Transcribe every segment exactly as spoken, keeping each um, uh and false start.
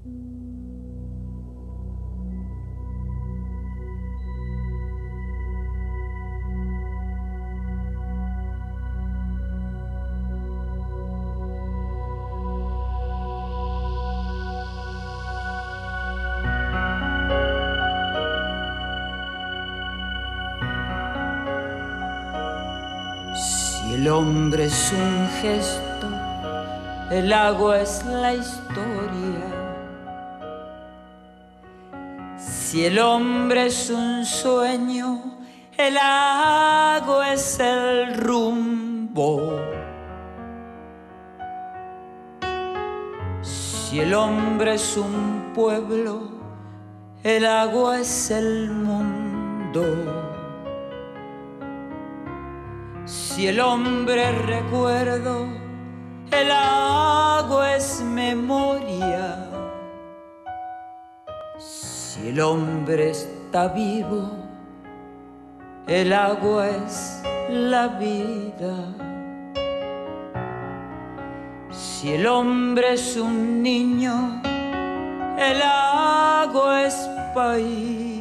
El hombre es un gesto, el agua es la historia. Si el hombre es un sueño, el agua es el rumbo. Si el hombre es un pueblo, el agua es el mundo. Si el hombre es recuerdo, el agua es memoria. Si el hombre está vivo, el agua es la vida. Si el hombre es un niño, el agua es país.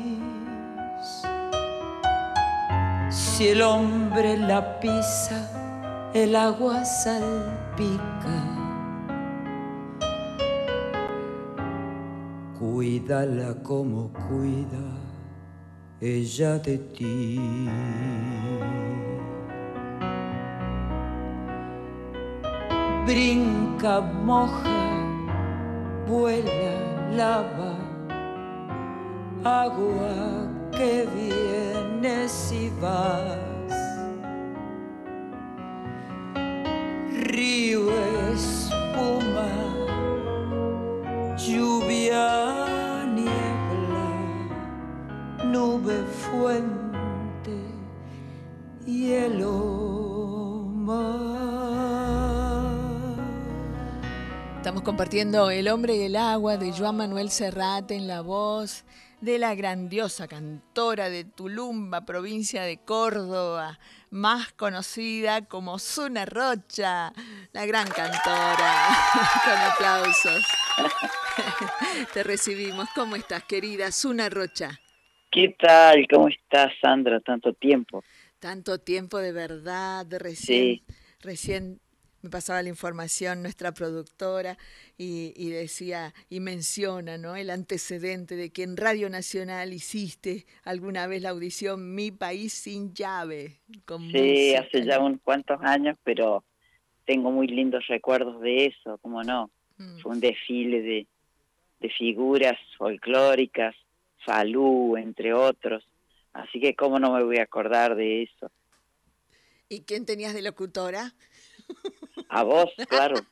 Si el hombre la pisa, el agua salpica. Cuídala como cuida ella de ti. Brinca, moja, vuela, lava, agua que vienes y vas. Río, espuma, lluvia, niebla, nube, fuente, hielo, mar. Estamos compartiendo El hombre y el agua de Joan Manuel Serrat en la voz de la grandiosa cantora de Tulumba, provincia de Córdoba, más conocida como Zuna Rocha, la gran cantora, con aplausos. Te recibimos. ¿Cómo estás, querida Zuna Rocha? ¿Qué tal? ¿Cómo estás, Sandra? Tanto tiempo. Tanto tiempo, de verdad, de recién, Sí. recién me pasaba la información nuestra productora y, y decía y menciona, ¿no?, el antecedente de que en Radio Nacional hiciste alguna vez la audición Mi País Sin Llave. Con Sí, música, hace ya unos cuantos años, pero tengo muy lindos recuerdos de eso, ¿cómo no? Mm. Fue un desfile de, de figuras folclóricas, Falú, entre otros, así que cómo no me voy a acordar de eso. ¿Y quién tenías de locutora? A vos, claro.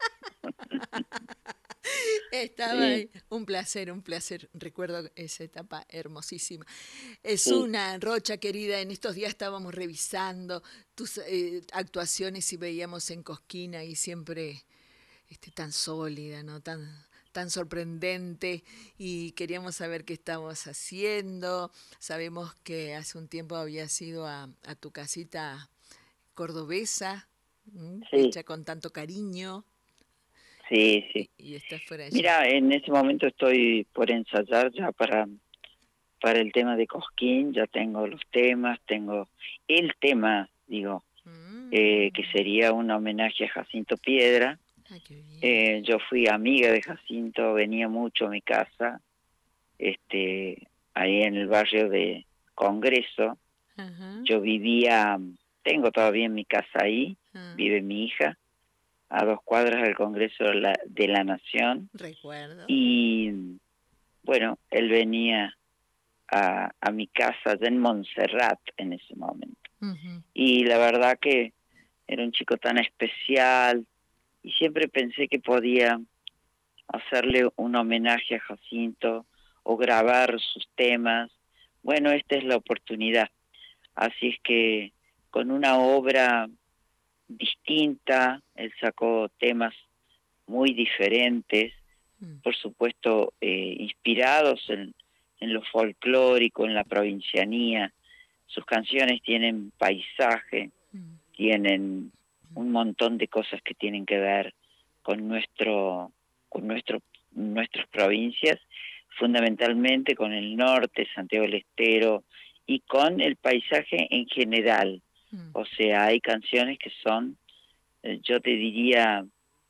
Estaba sí. ahí. Un placer, un placer. Recuerdo esa etapa hermosísima. Es sí. Una Rocha, querida, en estos días estábamos revisando tus eh, actuaciones y veíamos en Cosquina y siempre este, tan sólida, ¿no? Tan, tan sorprendente, y queríamos saber qué estabas haciendo. Sabemos que hace un tiempo habías ido a, a tu casita cordobesa, ¿m? Sí. Hecha con tanto cariño. Sí, sí. Y, y estás por allá. Mira, en este momento estoy por ensayar ya para, para el tema de Cosquín, ya tengo los temas, tengo el tema, digo, mm. eh, que sería un homenaje a Jacinto Piedra. Ah, qué bien. Eh, yo fui amiga de Jacinto, venía mucho a mi casa, este, ahí en el barrio de Congreso. Uh-huh. Yo vivía, tengo todavía mi casa ahí, uh-huh. Vive mi hija, a dos cuadras del Congreso de la, de la Nación. Recuerdo. Y bueno, él venía a, a mi casa allá en Montserrat en ese momento. Uh-huh. Y la verdad que era un chico tan especial y siempre pensé que podía hacerle un homenaje a Jacinto o grabar sus temas. Bueno, esta es la oportunidad. Así es que con una obra distinta, él sacó temas muy diferentes, mm. por supuesto eh, inspirados en, en lo folclórico, en la provincianía. Sus canciones tienen paisaje, mm. tienen un montón de cosas que tienen que ver con nuestro, con nuestro nuestras provincias, fundamentalmente con el norte, Santiago del Estero, y con el paisaje en general. Mm. O sea, hay canciones que son, yo te diría,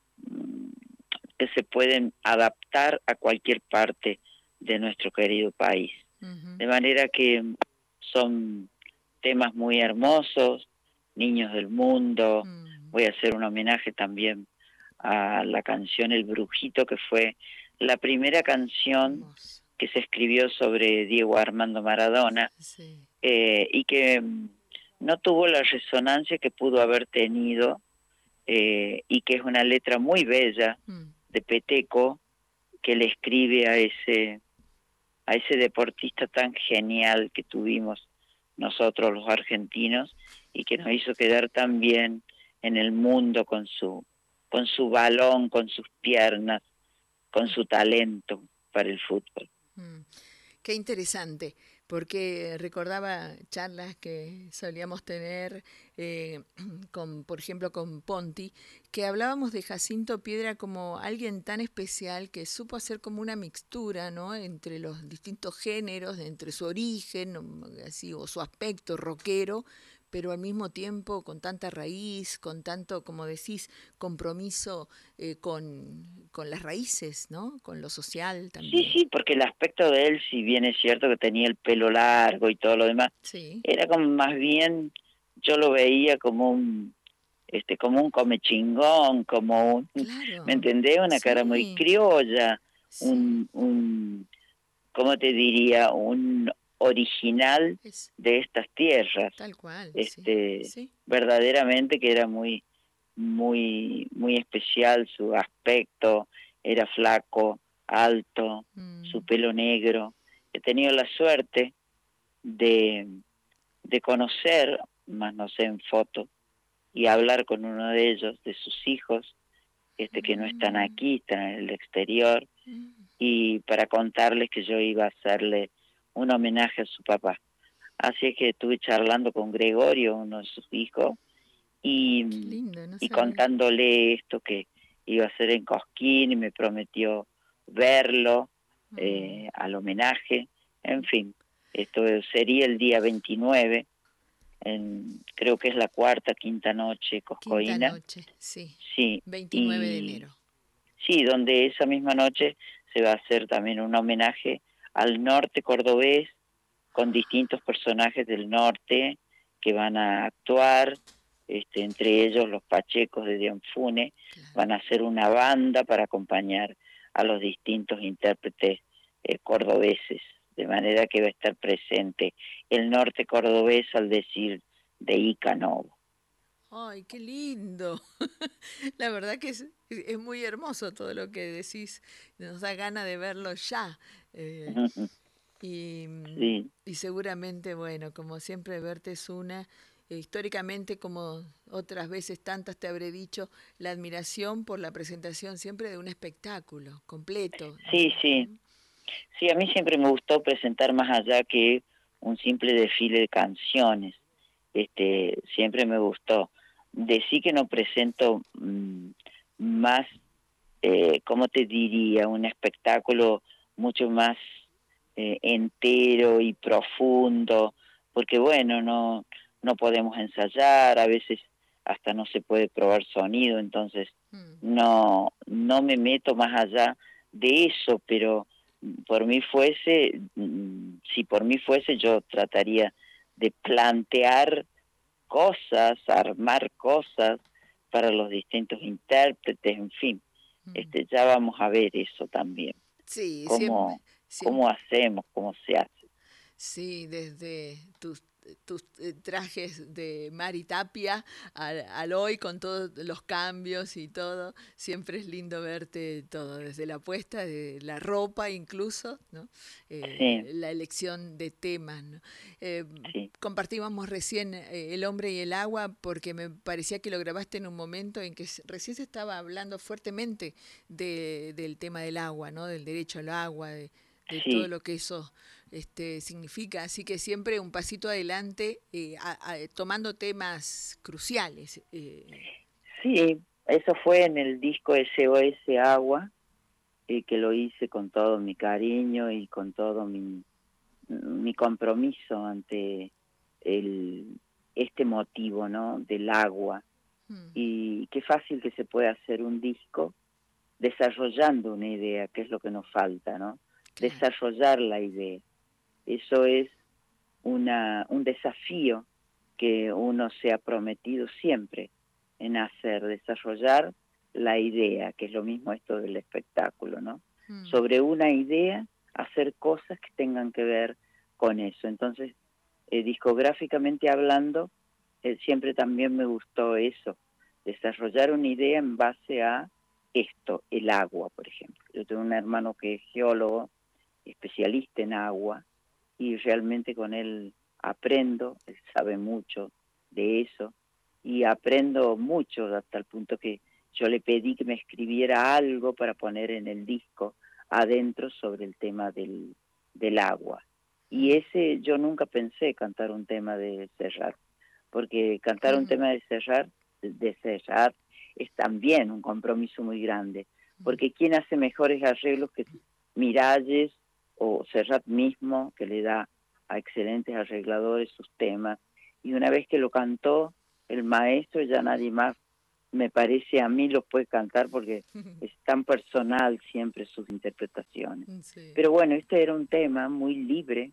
que se pueden adaptar a cualquier parte de nuestro querido país. Uh-huh. De manera que son temas muy hermosos, Niños del Mundo. Uh-huh. Voy a hacer un homenaje también a la canción El Brujito, que fue la primera canción Hermoso. que se escribió sobre Diego Armando Maradona, sí. eh, y que no tuvo la resonancia que pudo haber tenido, eh, y que es una letra muy bella, uh-huh. de Peteco, que le escribe a ese a ese deportista tan genial que tuvimos nosotros los argentinos y que nos hizo quedar tan bien en el mundo con su con su balón, con sus piernas, con su talento para el fútbol. Mm, qué interesante, porque recordaba charlas que solíamos tener eh, con, por ejemplo, con Ponti, que hablábamos de Jacinto Piedra como alguien tan especial que supo hacer como una mixtura, ¿no?, entre los distintos géneros, entre su origen, así, o su aspecto rockero, pero al mismo tiempo con tanta raíz, con tanto, como decís, compromiso eh, con, con las raíces, ¿no?, con lo social también. Sí, sí, porque el aspecto de él, si bien es cierto que tenía el pelo largo y todo lo demás, sí. era como más bien, yo lo veía como un, este, como un comechingón, como un, claro. ¿me entendés? Una sí. cara muy criolla, sí. un, un, ¿cómo te diría? Un original es, de estas tierras. Tal cual, este, sí. Sí. Verdaderamente que era muy, muy, muy especial su aspecto, era flaco, alto, mm. su pelo negro. He tenido la suerte de, de conocer, más no sé, en foto, y hablar con uno de ellos, de sus hijos, este que mm. no están aquí, están en el exterior, mm. y para contarles que yo iba a hacerle un homenaje a su papá. Así que estuve charlando con Gregorio, uno de sus hijos, y, lindo, no y contándole esto que iba a hacer en Cosquín, y me prometió verlo, mm. eh, al homenaje. En fin, esto sería el día veintinueve, en, creo que es la cuarta, quinta noche coscoína. Quinta noche, sí, sí veintinueve y, de enero. Sí, donde esa misma noche se va a hacer también un homenaje al norte cordobés, con distintos personajes del norte que van a actuar, este, entre ellos los Pachecos de Dianfune, claro. van a hacer una banda para acompañar a los distintos intérpretes eh, cordobeses, de manera que va a estar presente el norte cordobés al decir de Ica Novo. ¡Ay, qué lindo! La verdad que es, es muy hermoso todo lo que decís, nos da ganas de verlo ya. Eh, y, sí. y seguramente, bueno, como siempre, verte es una, eh, históricamente, como otras veces tantas te habré dicho, la admiración por la presentación siempre de un espectáculo completo. Sí, sí. Sí, a mí siempre me gustó presentar más allá que un simple desfile de canciones. Este, siempre me gustó. Decí que no presento mmm, más, eh, ¿cómo te diría? Un espectáculo mucho más eh, entero y profundo, porque bueno, no, no podemos ensayar, a veces hasta no se puede probar sonido, entonces mm. no, no me meto más allá de eso, pero por mí fuese, si por mí fuese, yo trataría de plantear cosas, armar cosas para los distintos intérpretes, en fin, mm. este, ya vamos a ver eso también. Sí, cómo, siempre, siempre. cómo hacemos, cómo se hace. Sí, desde tus tus trajes de Mari Tapia al, al hoy con todos los cambios y todo, siempre es lindo verte todo, desde la puesta de la ropa incluso, ¿no? Eh, sí. La elección de temas, ¿no? Eh, sí. Compartíamos recién eh, El hombre y el agua porque me parecía que lo grabaste en un momento en que recién se estaba hablando fuertemente de, del tema del agua, ¿no? Del derecho al agua, de, de sí. todo lo que eso este, significa, así que siempre un pasito adelante, eh, a, a, tomando temas cruciales. Eh. Sí, eso fue en el disco S O S Agua, eh, que lo hice con todo mi cariño y con todo mi, mi compromiso ante el, este motivo, ¿no? Del agua. Mm. Y qué fácil que se puede hacer un disco desarrollando una idea, que es lo que nos falta, ¿no? Claro. Desarrollar la idea. Eso es una, un desafío que uno se ha prometido siempre en hacer, desarrollar la idea, que es lo mismo esto del espectáculo, ¿no? Mm. Sobre una idea, hacer cosas que tengan que ver con eso. Entonces, eh, discográficamente hablando, eh, siempre también me gustó eso, desarrollar una idea en base a esto, el agua, por ejemplo. Yo tengo un hermano que es geólogo, especialista en agua, y realmente con él aprendo, él sabe mucho de eso, y aprendo mucho hasta el punto que yo le pedí que me escribiera algo para poner en el disco adentro sobre el tema del, del agua. Y ese, yo nunca pensé cantar un tema de Serrat, porque cantar un tema de Serrat, de Serrat es también un compromiso muy grande, porque ¿quién hace mejores arreglos que Miralles o Serrat mismo, que le da a excelentes arregladores sus temas? Y una vez que lo cantó el maestro, ya nadie más, me parece, a mí lo puede cantar, porque es tan personal siempre sus interpretaciones. Sí. Pero bueno, este era un tema muy libre,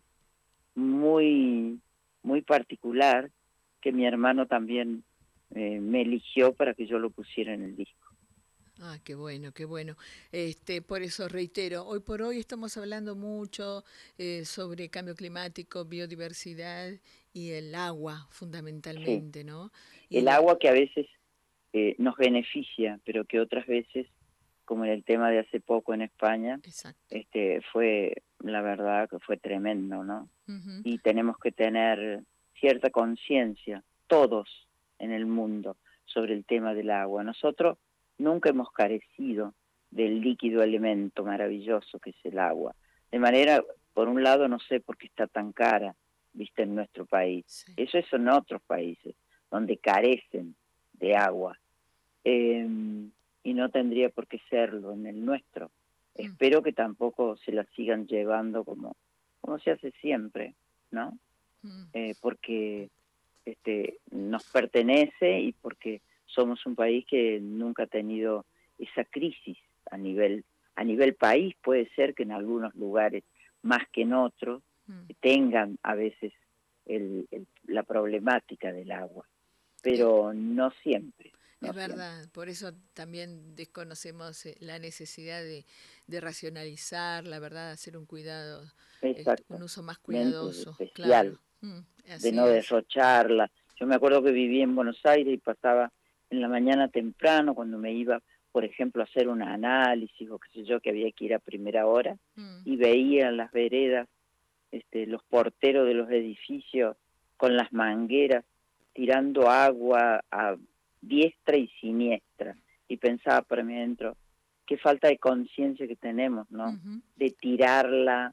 muy, muy particular, que mi hermano también eh, me eligió para que yo lo pusiera en el disco. Ah, qué bueno, qué bueno. Este, por eso reitero, hoy por hoy estamos hablando mucho eh, sobre cambio climático, biodiversidad y el agua, fundamentalmente, sí. ¿no? Y el la... agua que a veces eh, nos beneficia, pero que otras veces, como en el tema de hace poco en España, Exacto. este fue, la verdad, que fue tremendo, ¿no? Uh-huh. Y tenemos que tener cierta conciencia, todos en el mundo, sobre el tema del agua. Nosotros nunca hemos carecido del líquido elemento maravilloso que es el agua. De manera, por un lado, no sé por qué está tan cara, viste, en nuestro país. Sí. Eso es en otros países, donde carecen de agua. Eh, y no tendría por qué serlo en el nuestro. Mm. Espero que tampoco se la sigan llevando como, como se hace siempre, ¿no? Mm. Eh, porque este, nos pertenece y porque somos un país que nunca ha tenido esa crisis a nivel a nivel país. Puede ser que en algunos lugares más que en otros mm. tengan a veces el, el, la problemática del agua, pero no siempre. No es verdad, siempre. Por eso también desconocemos la necesidad de, de racionalizar, la verdad, hacer un cuidado, este, un uso más cuidadoso, especial, claro. Mm, de no es. derrocharla. Yo me acuerdo que vivía en Buenos Aires y pasaba en la mañana temprano cuando me iba, por ejemplo, a hacer un análisis o qué sé yo, que había que ir a primera hora, mm. y veía en las veredas este, los porteros de los edificios con las mangueras tirando agua a diestra y siniestra, y pensaba para mí adentro, qué falta de conciencia que tenemos, ¿no? Uh-huh. De tirarla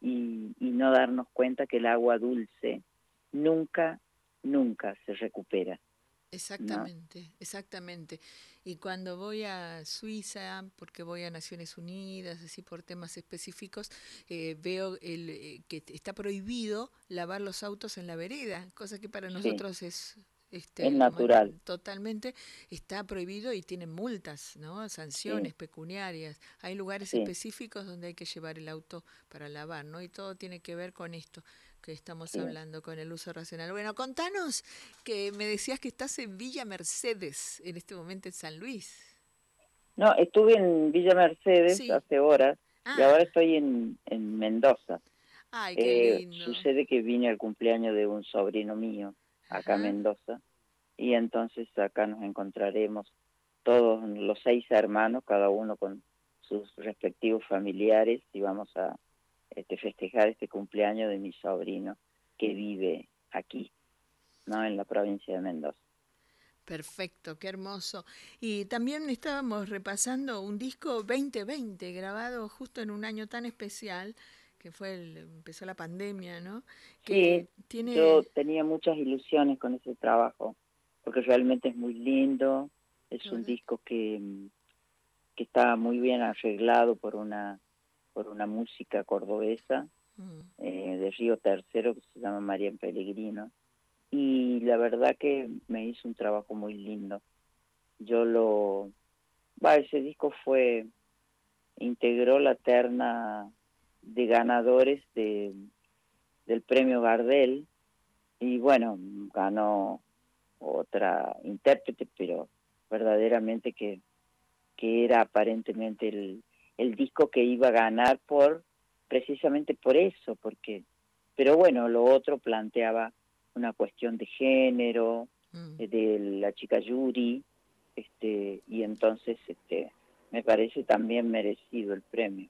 y, y no darnos cuenta que el agua dulce nunca, nunca se recupera. Exactamente, ¿no? Exactamente. Y cuando voy a Suiza, porque voy a Naciones Unidas, así por temas específicos, eh, veo el, eh, que está prohibido lavar los autos en la vereda, cosa que para nosotros sí. es... Este, es natural. Totalmente está prohibido y tienen multas, ¿no? Sanciones sí. pecuniarias. Hay lugares sí. específicos donde hay que llevar el auto para lavar, ¿no? Y todo tiene que ver con esto que estamos sí. hablando, con el uso racional. Bueno, contanos, que me decías que estás en Villa Mercedes, en este momento en San Luis. No, estuve en Villa Mercedes sí. hace horas ah. y ahora estoy en, en Mendoza. Ay, qué eh, lindo. Sucede que vine al cumpleaños de un sobrino mío acá en Mendoza, y entonces acá nos encontraremos todos los seis hermanos, cada uno con sus respectivos familiares, y vamos a este, festejar este cumpleaños de mi sobrino que vive aquí, ¿no? En la provincia de Mendoza. Perfecto, qué hermoso. Y también estábamos repasando un disco veinte veinte, grabado justo en un año tan especial, que fue el, empezó la pandemia, ¿no? Que sí, tiene... yo tenía muchas ilusiones con ese trabajo, porque realmente es muy lindo, es un disco que, que estaba muy bien arreglado por una por una música cordobesa mm. eh, de Río Tercero, que se llama María Pellegrino, y la verdad que me hizo un trabajo muy lindo. Yo lo... Va, ese disco fue... integró la terna de ganadores de, del premio Gardel, y bueno, ganó otra intérprete, pero verdaderamente que, que era aparentemente el, el disco que iba a ganar por precisamente por eso, porque pero bueno, lo otro planteaba una cuestión de género, mm. de la chica Yuri, este, y entonces este me parece también merecido el premio.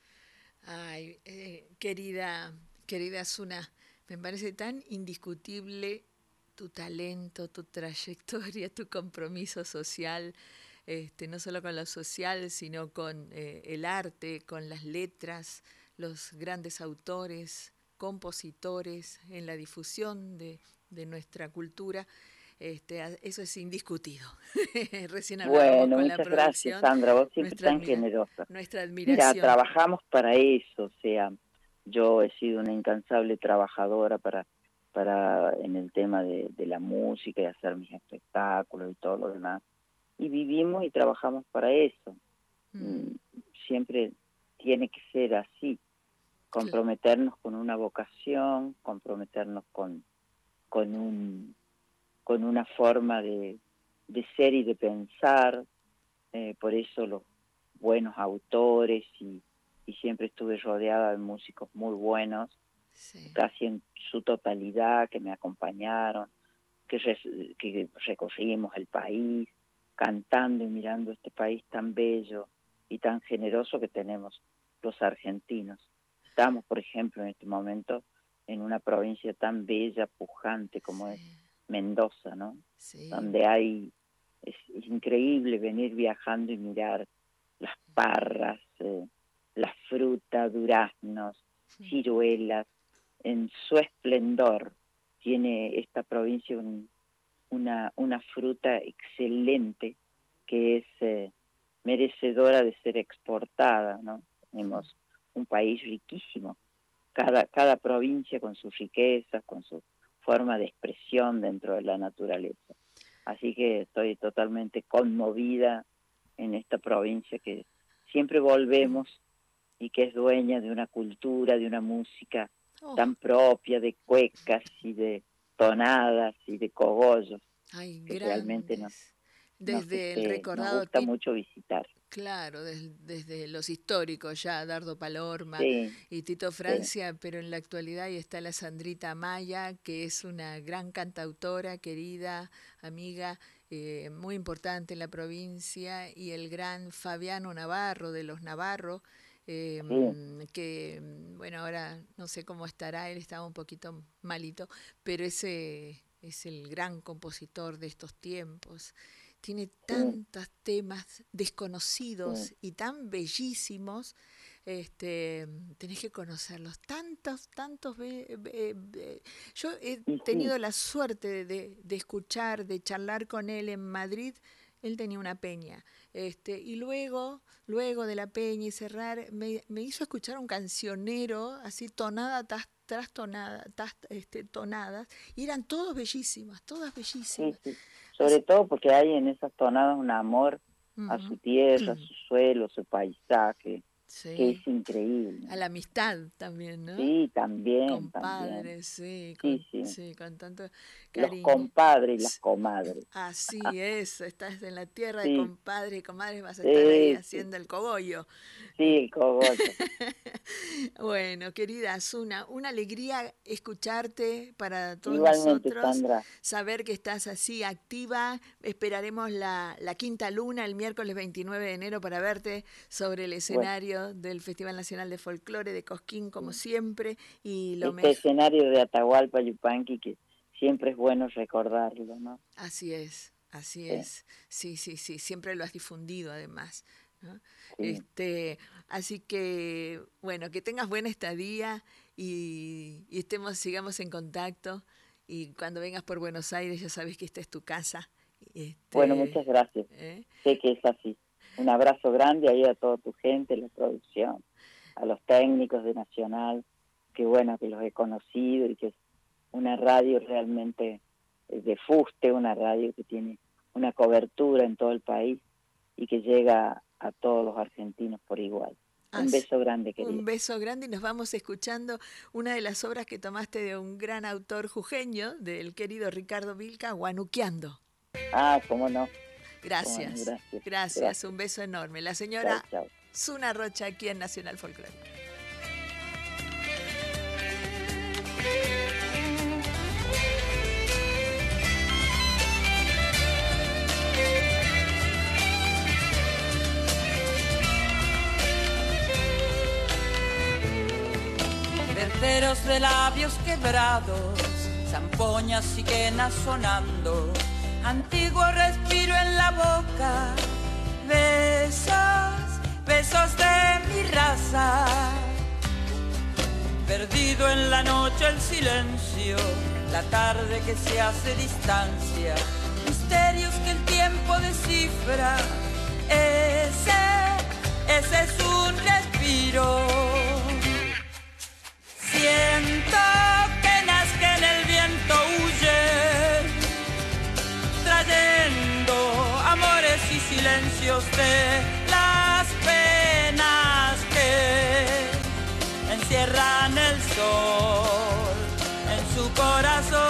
Ay, eh, querida, querida Asuna, me parece tan indiscutible tu talento, tu trayectoria, tu compromiso social, este, no solo con lo social, sino con eh, el arte, con las letras, los grandes autores, compositores, en la difusión de, de nuestra cultura. Este, eso es indiscutido. Recién hablábamos bueno, con muchas la producción. Gracias, Sandra, vos siempre nuestra tan admira generosa. Nuestra admiración. Mira, trabajamos para eso, o sea, yo he sido una incansable trabajadora para, para en el tema de, de la música y hacer mis espectáculos y todo lo demás. Y vivimos y trabajamos para eso. Mm. Siempre tiene que ser así, comprometernos con una vocación, comprometernos con, con un con una forma de, de ser y de pensar, eh, por eso los buenos autores, y, y siempre estuve rodeada de músicos muy buenos, sí. casi en su totalidad, que me acompañaron, que, re, que recorrimos el país, cantando y mirando este país tan bello y tan generoso que tenemos los argentinos. Estamos, por ejemplo, en este momento en una provincia tan bella, pujante como sí. es Mendoza, ¿no? Sí. Donde hay, es, es increíble venir viajando y mirar las parras, eh, la fruta, duraznos, ciruelas, en su esplendor. Tiene esta provincia un, una, una fruta excelente que es eh, merecedora de ser exportada, ¿no? Tenemos un país riquísimo, cada, cada provincia con sus riquezas, con su forma de expresión dentro de la naturaleza. Así que estoy totalmente conmovida en esta provincia que siempre volvemos y que es dueña de una cultura, de una música oh. tan propia, de cuecas y de tonadas y de cogollos. Ay, que grandes. realmente nos, desde nos, este, el recordado nos gusta tip... mucho visitar. Claro, desde, desde los históricos ya, Dardo Palorma sí, y Tito Francia, sí. pero en la actualidad ahí está la Sandrita Maya, que es una gran cantautora, querida, amiga, eh, muy importante en la provincia, y el gran Fabiano Navarro, de los Navarro, eh, sí. que, bueno, ahora no sé cómo estará, él estaba un poquito malito, pero ese es el gran compositor de estos tiempos. Tiene tantos sí. temas desconocidos sí. y tan bellísimos, este, tenés que conocerlos, tantos, tantos. Be, be, be. Yo he sí. tenido la suerte de, de escuchar, de charlar con él en Madrid. Él tenía una peña, este, y luego, luego de la peña y cerrar, me, me hizo escuchar un cancionero, así tonada tras, tras tonada, tras, este, tonadas, y eran todos bellísimas, todas bellísimas. Sí, sí. Sobre así. todo porque hay en esas tonadas un amor uh-huh. a su tierra, a su suelo, su paisaje, sí. que es increíble. A la amistad también, ¿no? Sí, también. Compadres, sí, con, sí, sí. sí, con tanto cariño. Los compadres y las comadres. Así es, estás en la tierra sí. de compadres y comadres, vas a sí, estar ahí sí. haciendo el cogollo. Sí, el cogollo. Bueno, querida Asuna, una alegría escucharte para todos Igualmente, nosotros. Sandra. Saber que estás así activa. Esperaremos la, la quinta luna el miércoles veintinueve de enero para verte sobre el escenario bueno. del Festival Nacional de Folclore de Cosquín, como sí. siempre. Y lo este escenario de Atahualpa Yupanqui, que siempre es bueno recordarlo, ¿no? Así es, así sí. es. Sí, sí, sí. Siempre lo has difundido, además, ¿no? Sí. Este, así que, bueno, que tengas buena estadía y, y estemos, sigamos en contacto, y cuando vengas por Buenos Aires ya sabes que esta es tu casa. Este, bueno, muchas gracias. ¿eh? Sé que es así. Un abrazo grande ahí a toda tu gente, la producción, a los técnicos de Nacional, que bueno que los he conocido y que es una radio realmente de fuste, una radio que tiene una cobertura en todo el país y que llega a todos los argentinos por igual. Un Así, beso grande, querido. Un beso grande y nos vamos escuchando una de las obras que tomaste de un gran autor jujeño, del querido Ricardo Vilca, Guanuqueando. Ah, cómo no. Gracias. Cómo no, gracias. Gracias, gracias, un beso enorme. La señora chau, chau. Zuna Rocha aquí en Nacional Folclórica. Verteros de labios quebrados, zampoñas y quenas sonando, antiguo respiro en la boca, besos, besos de mi raza. Perdido en la noche el silencio, la tarde que se hace distancia, misterios que el tiempo descifra, ese, ese es un respiro. Siento que nazca en el viento huye, trayendo amores y silencios de las penas que encierran el sol en su corazón.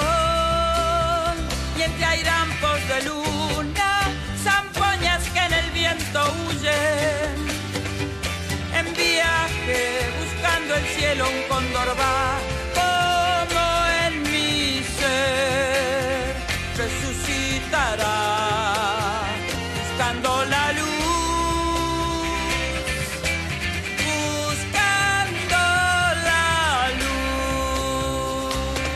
Y entre airampos de luna, zampoñas que en el viento huyen, en viaje buscando el cielo un cóndor va, como en mi ser resucitará, buscando la luz, buscando la luz.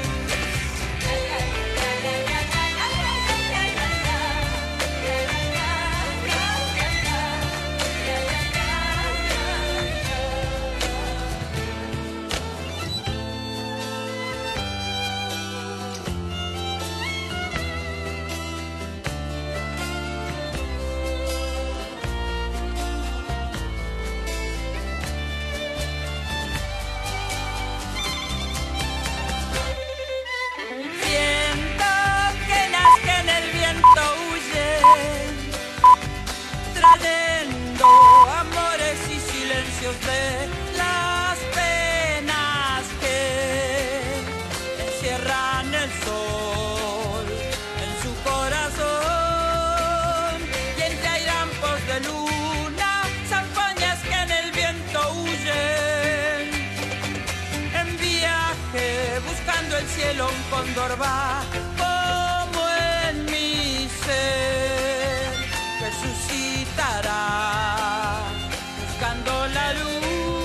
De las penas que encierran el sol en su corazón. Y entre airampos de luna, zampoñas que en el viento huyen, en viaje buscando el cielo un cóndor va, como en mi ser resucitará, buscando la luz.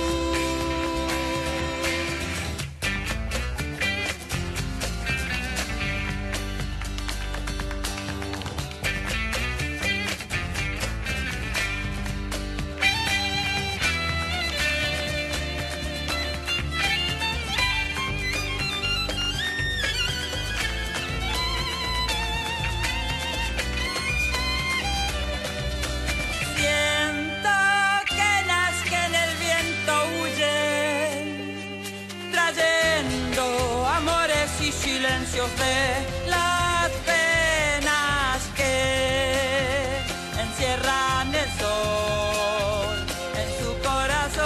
Silencios de las penas que encierran el sol en su corazón.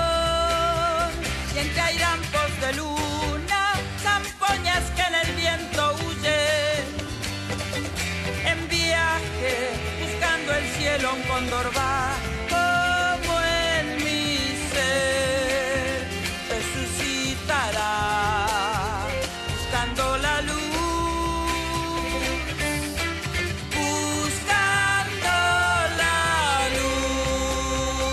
Y entre airampos de luna, zampoñas que en el viento huyen, en viaje buscando el cielo un cóndor va, como en mi ser resucitará, buscando la luz, buscando la luz.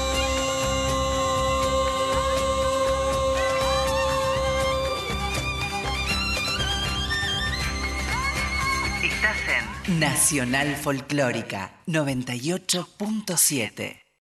Estás en Nacional Folclórica noventa y ocho punto siete.